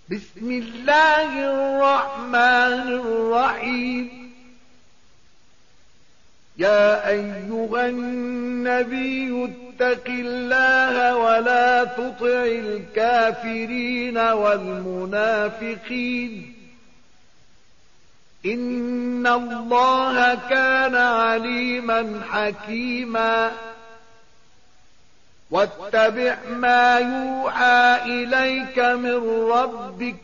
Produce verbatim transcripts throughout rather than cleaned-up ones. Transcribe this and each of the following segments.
بسم الله الرحمن الرحيم. يا أيها النبي اتق الله ولا تطع الكافرين والمنافقين، إن الله كان عليما حكيما. واتبع ما يوحى إليك من ربك،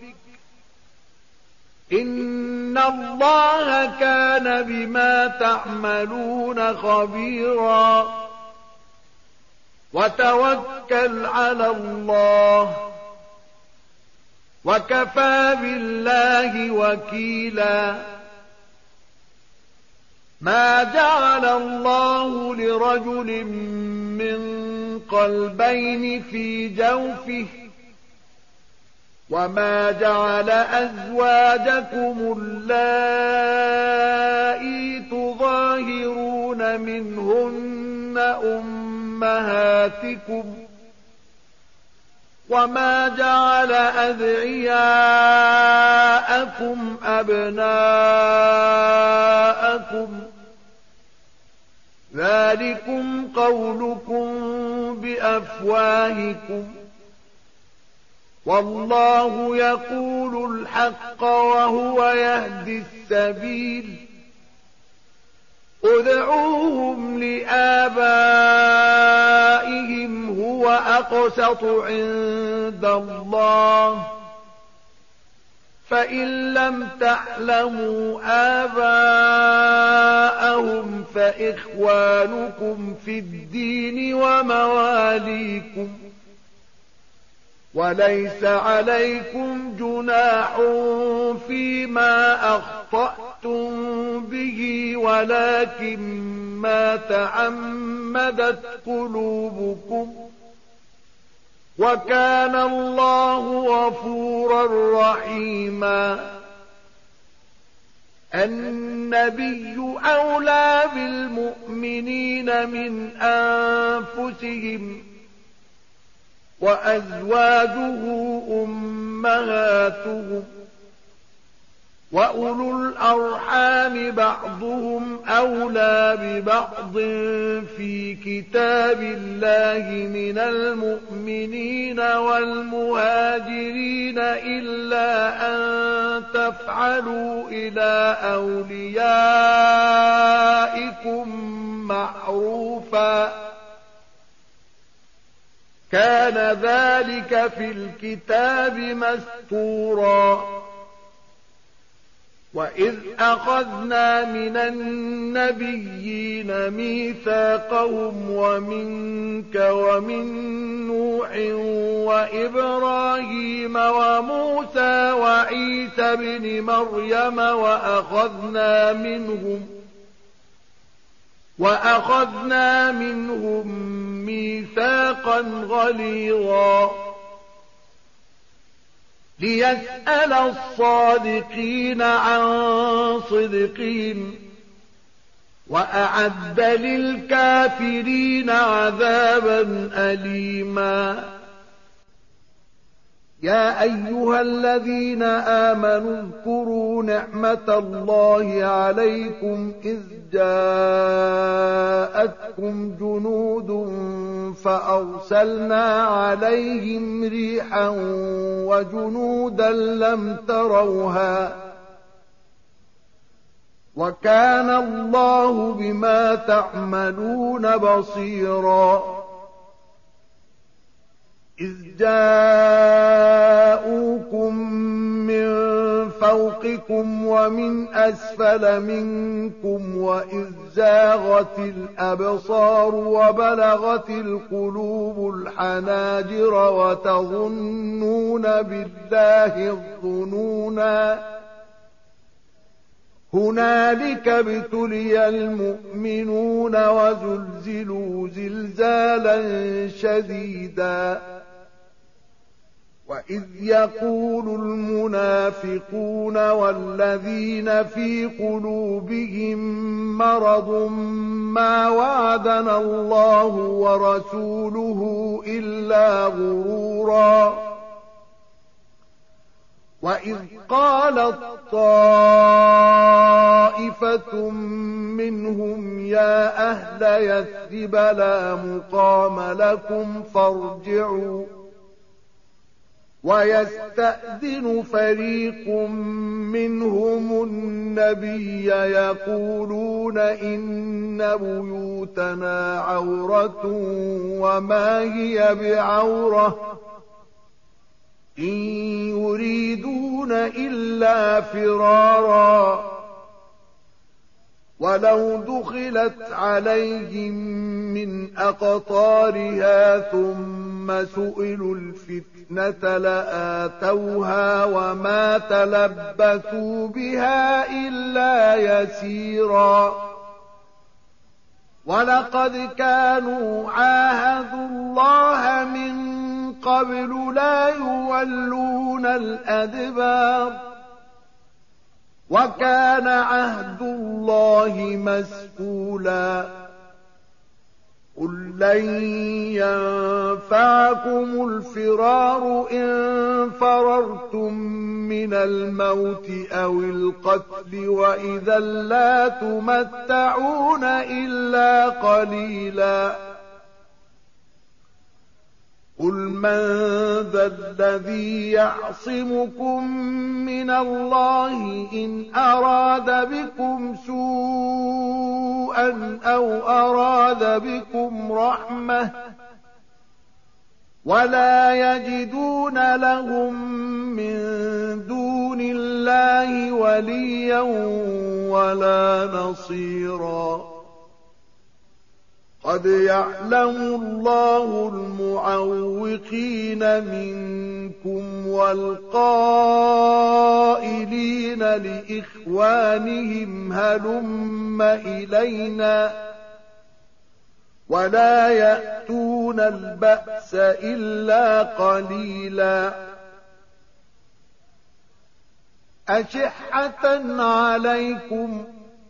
إن الله كان بما تعملون خبيرا. وتوكل على الله، وكفى بالله وكيلا. ما جعل الله لرجل من قلبين في جوفه، وما جعل أزواجكم اللائي تظاهرون منهن أمهاتكم، وما جعل أدعياءكم أبناءكم، ذلكم قولكم بأفواهكم، والله يقول الحق وهو يهدي السبيل. ادعوهم لآبائهم هو أقسط عند الله، فإن لم تعلموا آباءهم فإخوانكم في الدين ومواليكم، وليس عليكم جناح فيما أخطأتم به، ولكن ما تعمدت قلوبكم، وكان الله غفورا رحيما. النبي أولى بالمؤمنين من أنفسهم، وأزواجه أمهاتهم، وأولو الأرحام بعضهم أولى ببعض في كتاب الله من المؤمنين والمهاجرين إلا أن تفعلوا إلى أوليائكم معروفا، كان ذلك في الكتاب مسطورا. وإذ أخذنا من النبيين ميثاقهم ومنك ومن نوح وإبراهيم وموسى وعيسى بن مريم وأخذنا منهم وأخذنا منهم ميثاقا غليظا، ليسأل الصادقين عن صدقهم، وأعد للكافرين عذابا أليما. يا أيها الذين آمنوا اذكروا نعمة الله عليكم إذ جاءتكم جنود فأرسلنا عليهم ريحا وجنودا لم تروها، وكان الله بما تعملون بصيرا. إذ جاءوكم من فوقكم ومن أسفل منكم، وإذ زاغت الأبصار وبلغت القلوب الحناجر وتظنون بالله الظنونا، هنالك ابتلي المؤمنون وزلزلوا زلزالا شديدا. وإذ يقول المنافقون والذين في قلوبهم مرض ما وعدنا الله ورسوله إلا غرورا. وَإِذْ قَالَت طَّائِفَةٌ مِّنْهُمْ يَا أَهْلَ يَثْرِبَ لَا مُقَامَ لَكُمْ فَارْجِعُوا وَيَسْتَأْذِنُ فَرِيقٌ مِّنْهُمُ النَّبِيَّ يَقُولُونَ إِنَّ بُيُوتَنَا عَوْرَةٌ وَمَا هِيَ بِعَوْرَةٍ إِن يُرِيدُونَ إِلَّا فِرَارًا وَلَوْ دُخِلَتْ عَلَيْهِم مِّنْ أَقْطَارِهَا ثُمَّ سُئِلُوا الْفِتْنَةَ لَآتَوْهَا وَمَا تَلَبَّثُوا بِهَا إِلَّا يَسِيرًا وَلَقَدْ كَانُوا عَاهَدُوا اللَّهَ مِن قَبْلُ لَا يُوَلُّونَ الْأَدْبَارَ وَكَانَ عَهْدُ اللَّهِ مَسْئُولًا قُل لَّن يَنفَعَكُمُ الْفِرَارُ إِن فَرَرْتُم مِّنَ الموت أو القتل وإذا لا تمتعون إلا قليلا قل من ذا الذي يعصمكم من الله إن أراد بكم سوءا أو أراد بكم رحمة ولا يجدون لهم من دون الله وليا ولا نصيرا قد يعلم الله المعوقين منكم والقائلين لإخوانهم هلم إلينا ولا يأتون البأس إلا قليلا أشحة عليكم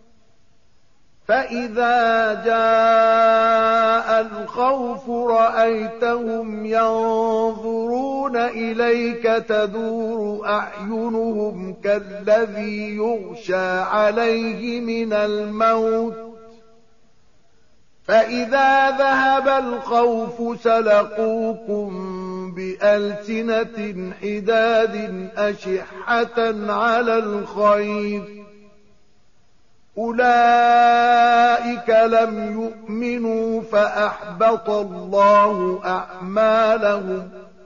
فإذا جاء الخوف رأيتهم ينظرون إليك تدور أعينهم كالذي يغشى عليه من الموت فإذا ذهب الخوف سلقوكم بألسنة حداد أشحة على الخير أولئك لم يؤمنوا فأحبط الله أعمالهم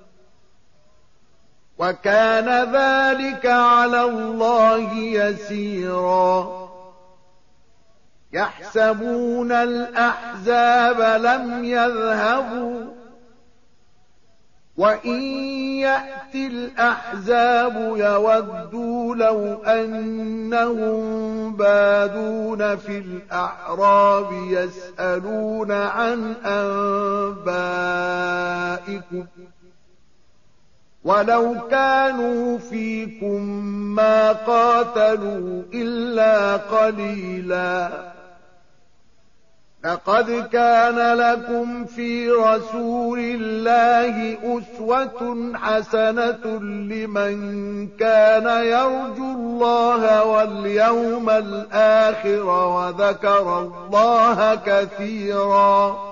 وكان ذلك على الله يسيرا يحسبون الأحزاب لم يذهبوا وإن يأتي الأحزاب يودوا لو أنهم بادون في الأعراب يسألون عن أنبائكم ولو كانوا فيكم ما قاتلوا إلا قليلا لقد كان لكم في رسول الله أسوة حسنة لمن كان يرجو الله واليوم الآخر وذكر الله كثيرا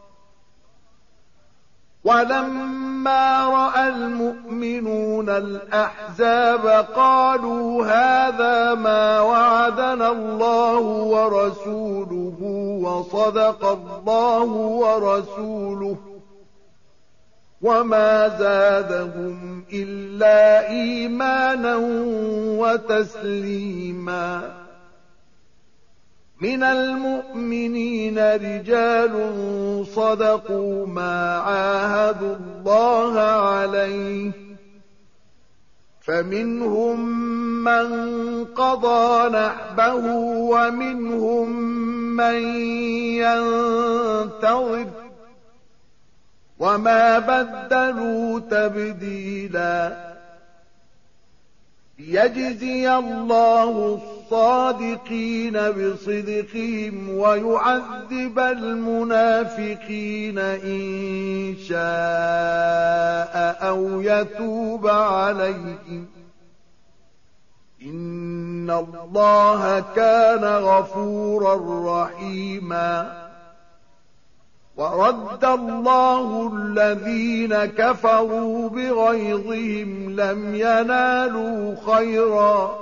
ولما رأى المؤمنون الأحزاب قالوا هذا ما وعدنا الله ورسوله وصدق الله ورسوله وما زادهم إلا إيمانا وتسليما من المؤمنين رجال صدقوا ما عاهدوا الله عليه فمنهم من قضى نحبه ومنهم من ينتظر وما بدلوا تبديلا ليجزي الله الصادقين بصدقهم ويعذب المنافقين إن شاء أو يتوب عليهم إن الله كان غفورا رحيما ورد الله الذين كفروا بغيظهم لم ينالوا خيرا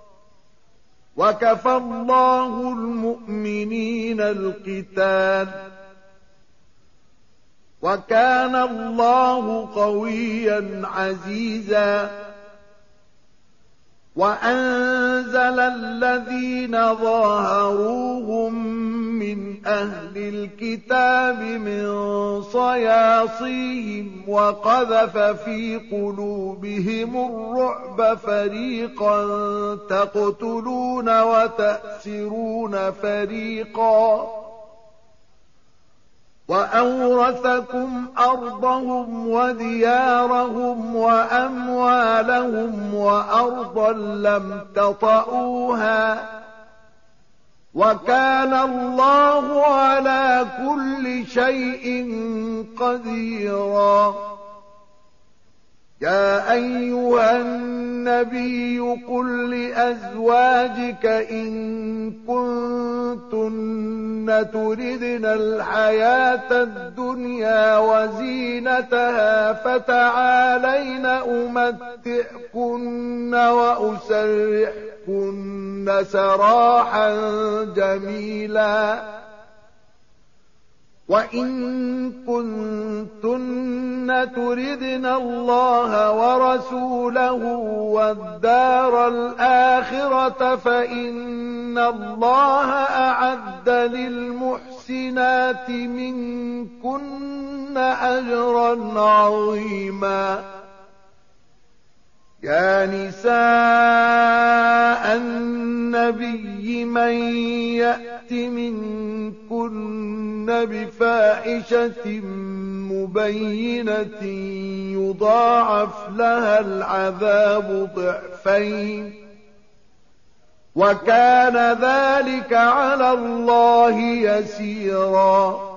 وكفى الله المؤمنين القتال وكان الله قويا عزيزا وأنزل الذين ظاهروهم من أهل الكتاب من صياصيهم وقذف في قلوبهم الرعب فريقا تقتلون وتأسرون فريقا وأورثكم أرضهم وديارهم وأموالهم وأرضا لم تطئوها وكان الله على كل شيء قديرا يا أيها النبي قل لأزواجك إن كنتن تردن الحياة الدنيا وزينتها فتعالين أمتعكن وأسرحكن سراحا جميلا وإن كنتن تردن الله ورسوله والدار الآخرة فإن الله أعد للمحسنات منكن أجرا عظيما يا نساء النبي من يأت منكن بفاحشة مبينة يضاعف لها العذاب ضعفين وكان ذلك على الله يسيرا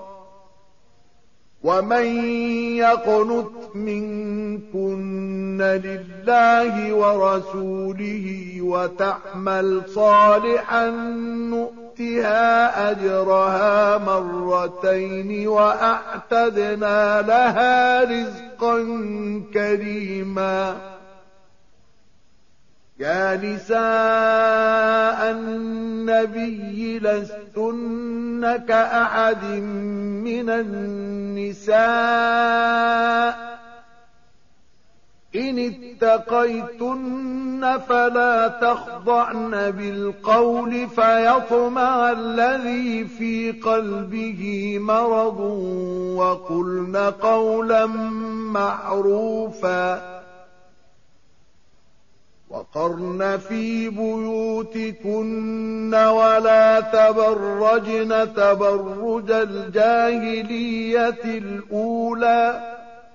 ومن يقنت منكن لله ورسوله وتعمل صالحا نؤتها أجرها مرتين وأعتدنا لها رزقا كريما يا نساء النبي لستن كأحد من النساء إن اتقيتن فلا تخضعن بالقول فيطمع الذي في قلبه مرض وقلن قولا معروفا وقرن في بيوتكن ولا تبرجن تبرج الجاهلية الأولى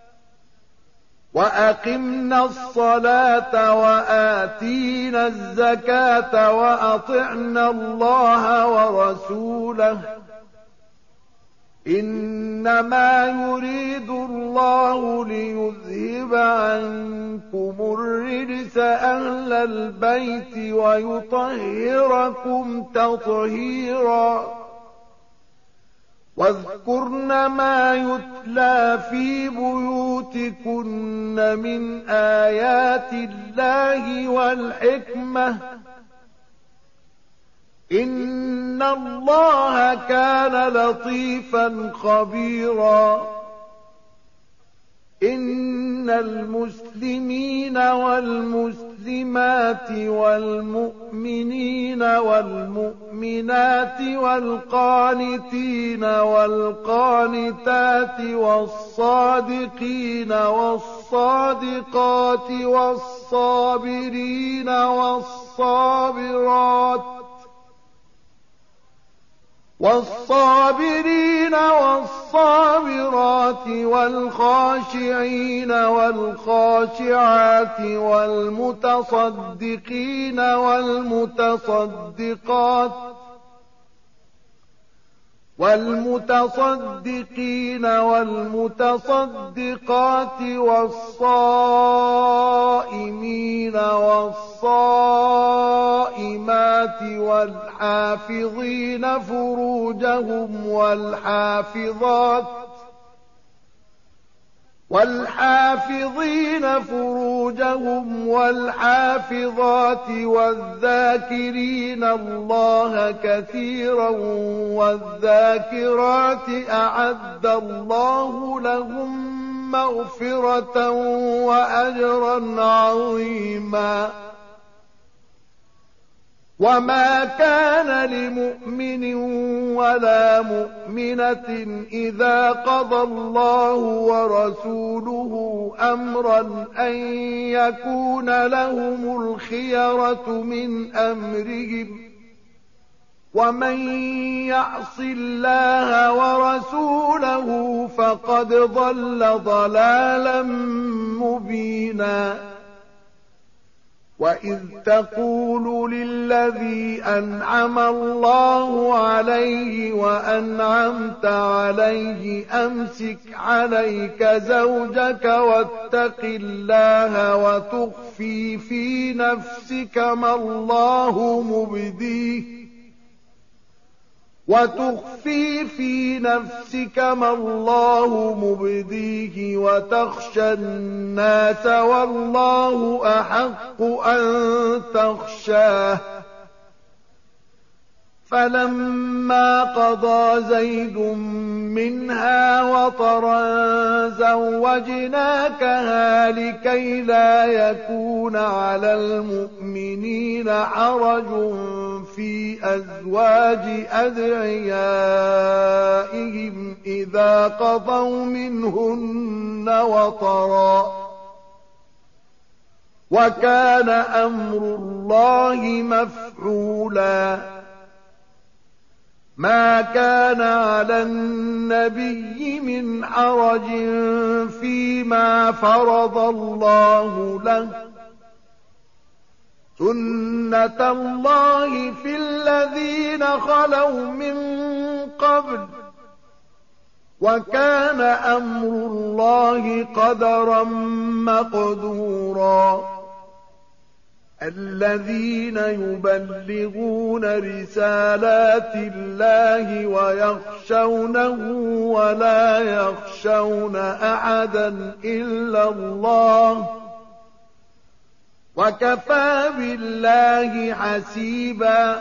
وأقمنا الصلاة وآتينا الزكاة وأطعنا الله ورسوله إنما يريد الله ليذهب عنكم الرجس أهل البيت ويطهركم تطهيرا واذكرن ما يتلى في بيوتكن من آيات الله والحكمة إن الله كان لطيفا خبيرا إن المسلمين والمسلمات والمؤمنين والمؤمنات والقانتين والقانتات والصادقين والصادقات والصابرين والصابرات والصابرين والصابرات والخاشعين والخاشعات والمتصدقين والمتصدقات والمتصدقين والمتصدقات والصائمين والصائمين الصلاة والحافظين فروجهم والحافظات والحافظين فروجهم والحافظات والذاكرين الله كثيرا والذاكرات أعد الله لهم مغفرة وأجرا عظيما. وما كان لمؤمن ولا مؤمنة إذا قضى الله ورسوله أمرا أن يكون لهم الخيرة من أمرهم، ومن يعص الله ورسوله فقد ضل ضلالا مبينا. وإذ تقول للذي أنعم الله عليه وأنعمت عليه أمسك عليك زوجك واتق الله وتخفي في نفسك ما الله مبديه وتخفي في نفسك ما الله مبديه وتخشى الناس والله أحق أن تخشاه. فلما قضى زيد منها وطرا زوجناكها لكي لا يكون على المؤمنين حرج في أزواج أدعيائهم إذا قضوا منهن وطرا، وكان أمر الله مفعولا. ما كان على النبي من حرج فيما فرض الله له، سنة الله في الذين خلوا من قبل، وكان أمر الله قدرا مقدورا. الذين يبلغون رسالات الله ويخشونه ولا يخشون أحدا إلا الله، وكفى بالله حسيبا.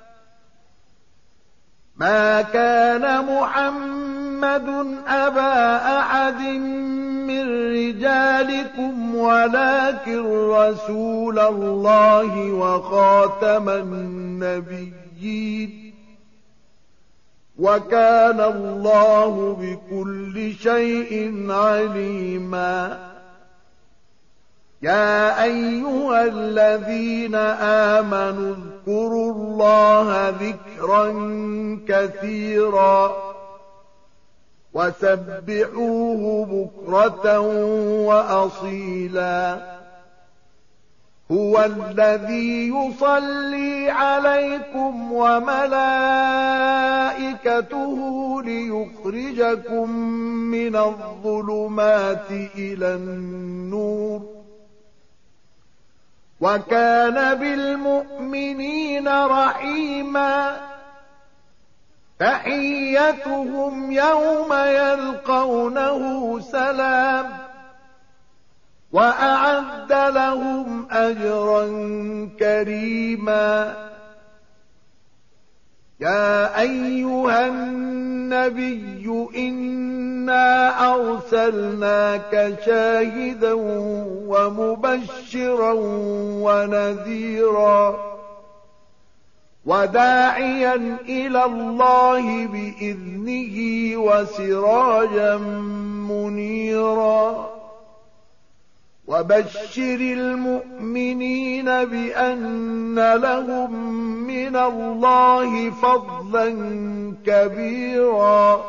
ما كان محمد أبا أحد من رجالكم ولكن رسول الله وخاتم النبيين، وكان الله بكل شيء عليما. يا أيها الذين آمنوا اذكروا الله ذكرا كثيرا وسبحوه بكرة وأصيلا. هو الذي يصلي عليكم وملائكته ليخرجكم من الظلمات إلى النور، وكان بالمؤمنين رحيما. تحيتهم يوم يلقونه سلام، وأعد لهم أجرا كريما. يا أيها النبي إنا أرسلناك شاهدا ومبشرا ونذيرا وداعيا إلى الله بإذنه وسراجا منيرا. وبشر المؤمنين بأن لهم من الله فضلا كبيرا.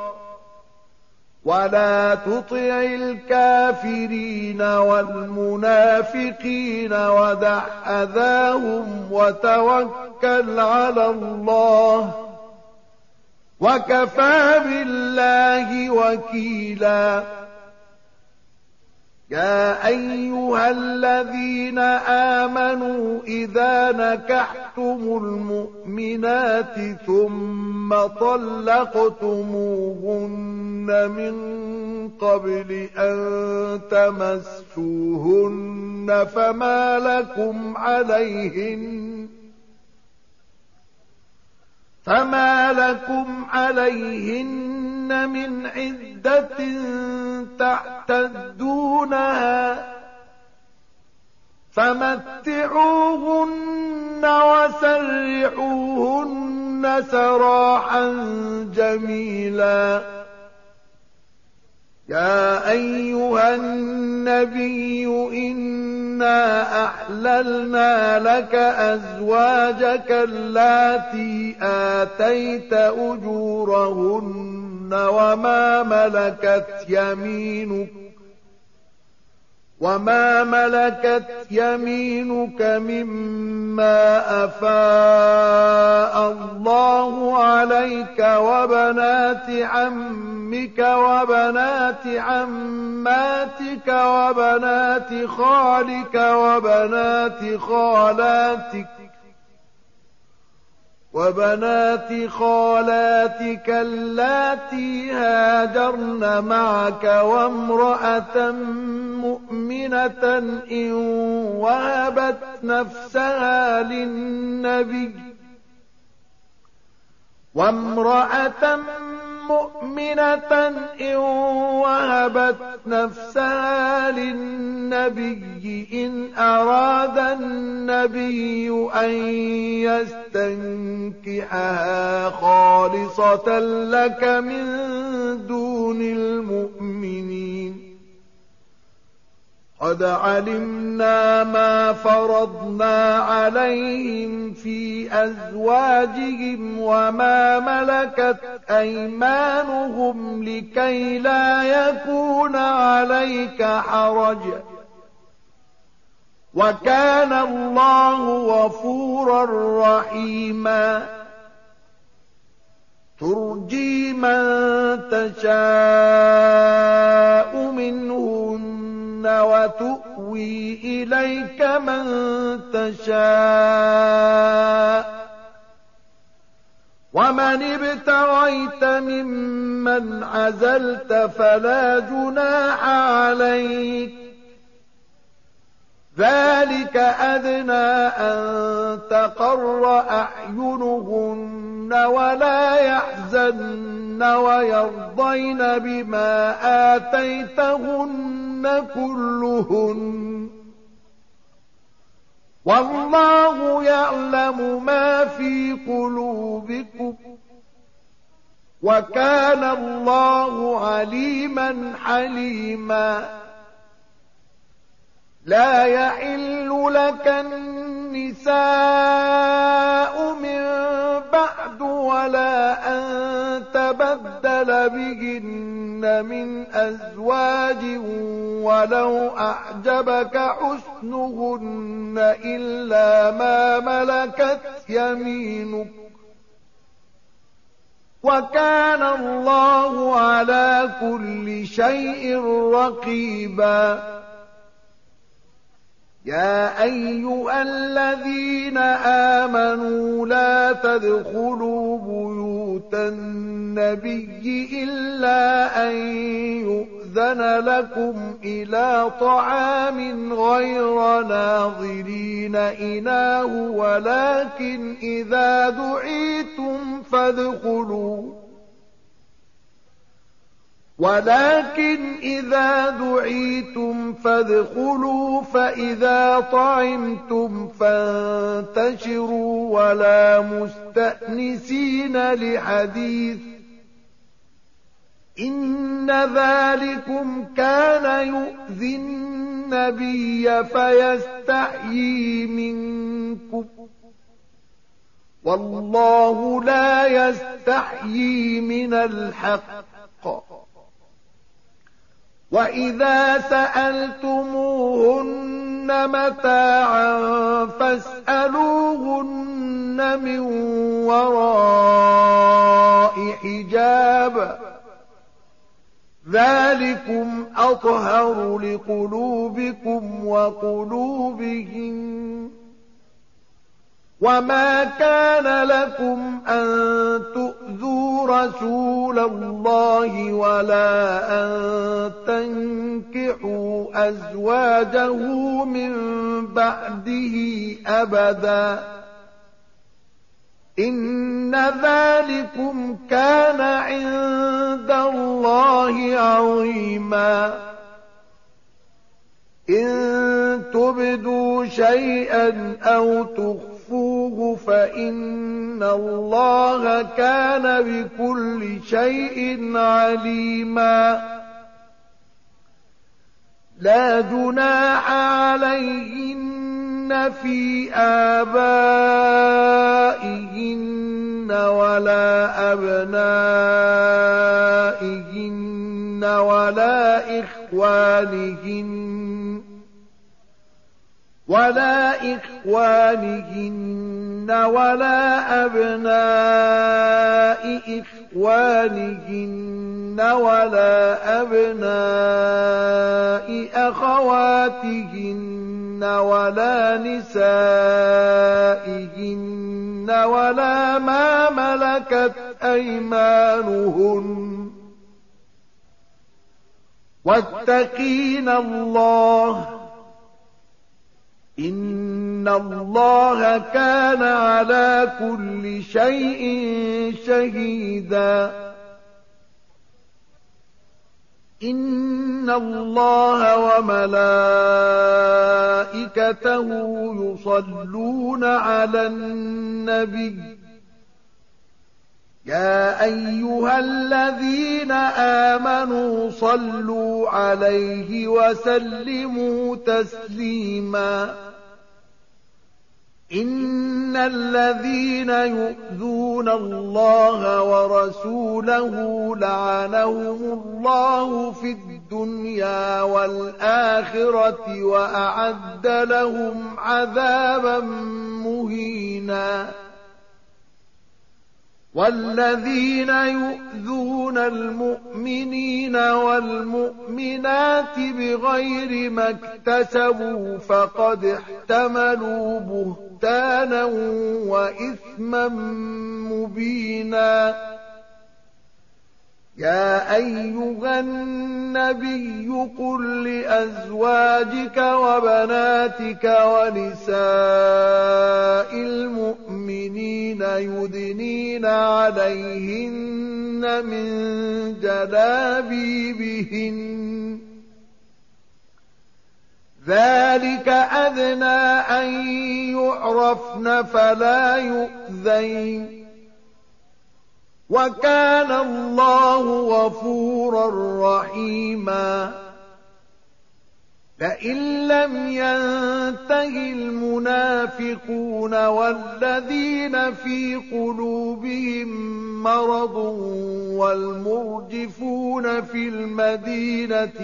ولا تطع الكافرين والمنافقين ودع أذاهم وتوكل على الله، وكفى بالله وكيلا. يا أيها الذين آمنوا إذا نكحتم المؤمنات ثم طلقتموهن من قبل أن تمسوهن فما لكم عليهن فما لكم عليهن من عدة تعتدونها فمتعوهن وسرحوهن سراحا جميلا يا أيها النبي إنا أحللنا لك أزواجك اللاتي آتيت أجورهن وما ملكت يمينك وما ملكت يمينك مما أفاء الله عليك وبنات عمك وبنات عماتك وبنات خالك وبنات خالاتك وبنات خالاتك اللاتي هاجرن معك وامرأة مؤمنة إن وهبت نفسها للنبي وامرأة مؤمنة إن وهبت نفسها للنبي إن أراد النبي أن يستنكحها خالصة لك من دون المؤمنين قد علمنا ما فرضنا عليهم في أزواجهم وما ملكت أيمانهم لكي لا يكون عليك حرج وكان الله غفورا رحيما ترجي من تشاء منهن وتؤوي إليك من تشاء ومن ابتغيت ممن عزلت فلا جناح عليك ذلك أدنى أن تقر أعينهن ولا يحزن ويرضين بما آتيتهن كلهن والله يعلم ما في قلوبكم وكان الله عليما حليما لا يحل لك النساء من بعد ولا أن تبدل بهن من أزواج ولو أعجبك حسنهن إلا ما ملكت يمينك وكان الله على كل شيء رقيبا يا أيها الذين آمنوا لا تدخلوا بيوت النبي إلا أن يؤذن لكم إلى طعام غير ناظرين إناه ولكن إذا دعيتم فادخلوا ولكن إذا دعيتم فادخلوا فإذا طعمتم فانتشروا ولا مستأنسين لحديث إن ذلكم كان يؤذي النبي فيستحيي منكم والله لا يستحيي من الحق وإذا سألتموهن متاعا فاسألوهن من وراء حجاب ذلكم أطهر لقلوبكم وقلوبهم وما كان لكم أن تؤذوا رسول الله ولا أن تنكحوا أزواجه من بعده أبدا إن ذلكم كان عند الله عظيما إن تبدوا شيئا أو تخفوه فإن الله كان بكل شيء عليما لا جناح عليهن في آبائهن ولا أبنائهن ولا إخوانهن ولا إخوانهن ولا أبناء إخوانهن ولا أبناء أخواتهن ولا نسائهن ولا ما ملكت أيمانهن واتقين الله إن الله كان على كل شيء شهيدا إن الله وملائكته يصلون على النبي يا أيها الذين آمنوا صلوا عليه وسلموا تسليما إن الذين يؤذون الله ورسوله لعنهم الله في الدنيا والآخرة وأعد لهم عذابا مهينا والذين يؤذون المؤمنين والمؤمنات بغير ما اكتسبوا فقد احتملوا بهتانا وإثما مبينا يا أيها النبي قل لأزواجك وبناتك ونساء المؤمنين يدنين عليهن من جلابيبهن ذلك أدنى أن يعرفن فلا يؤذين وكان الله غفورا رحيما لئن لم ينته المنافقون والذين في قلوبهم مرض والمرجفون في المدينة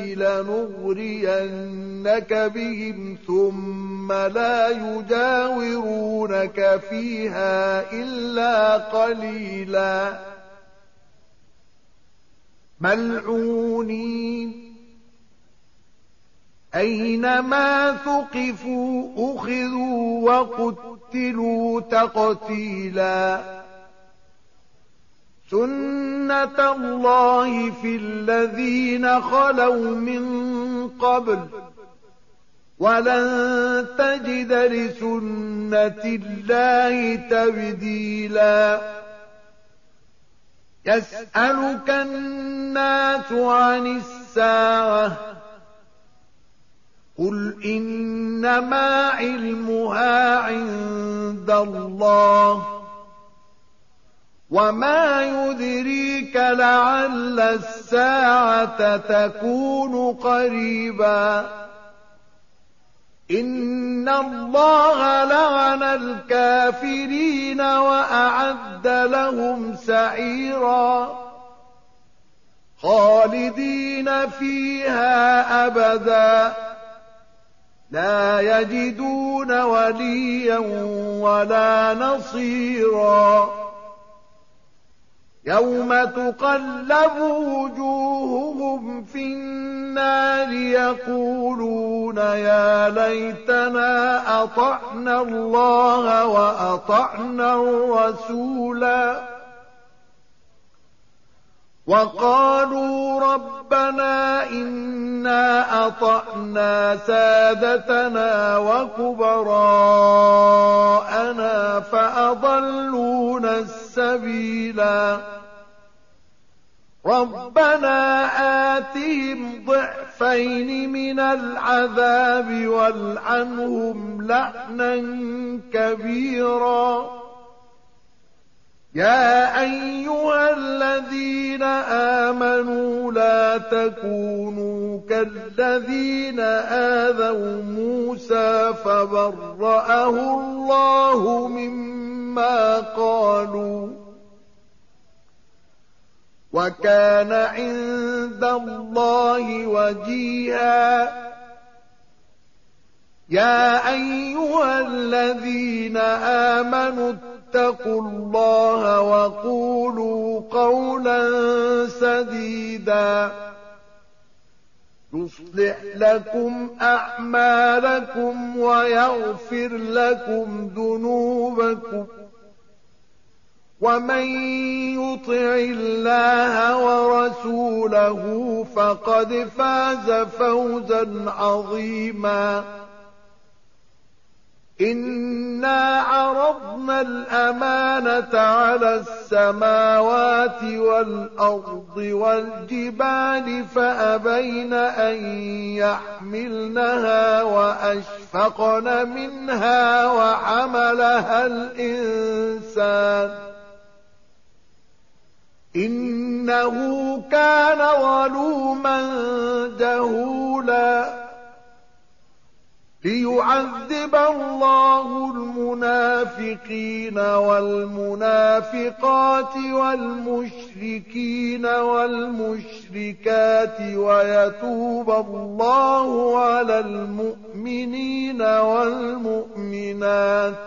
لنغرينك بهم ثم لا يجاورونك فيها إلا قليلا ملعونين أينما ثقفوا أخذوا وقتلوا تقتيلا سنة الله في الذين خلوا من قبل ولن تجد لسنة الله تبديلا يسألك الناس عن الساعة قل إنما علمها عند الله وما يدريك لعل الساعة تكون قريبا إن الله لعن الكافرين وأعد لهم سعيرا خالدين فيها أبدا لا يجدون وليا ولا نصيرا يوم تقلب وجوههم في النار يقولون يا ليتنا أطعنا الله وأطعنا الرسولا وقالوا ربنا إنا أطعنا سادتنا وكبراءنا فأضلونا السبيلا ربنا آتهم ضعفين من العذاب والعنهم لعنا كبيرا يا أيها الذين آمنوا لا تكونوا كالذين آذوا موسى فبرأه الله مما قالوا وكان عند الله وجيها يا أيها الذين آمنوا اتقوا الله وقولوا قولا سديدا يصلح لكم أعمالكم ويغفر لكم ذنوبكم ومن يطع الله ورسوله فقد فاز فوزا عظيما إنا عرضنا الأمانة على السماوات والأرض والجبال فأبين أن يحملنها وأشفقن منها وحملها الإنسان إنه كان ظلوما جهولا ليعذب الله المنافقين والمنافقات والمشركين والمشركات ويتوب الله على المؤمنين والمؤمنات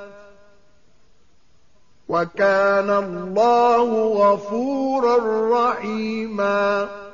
وكان الله غفورا رحيما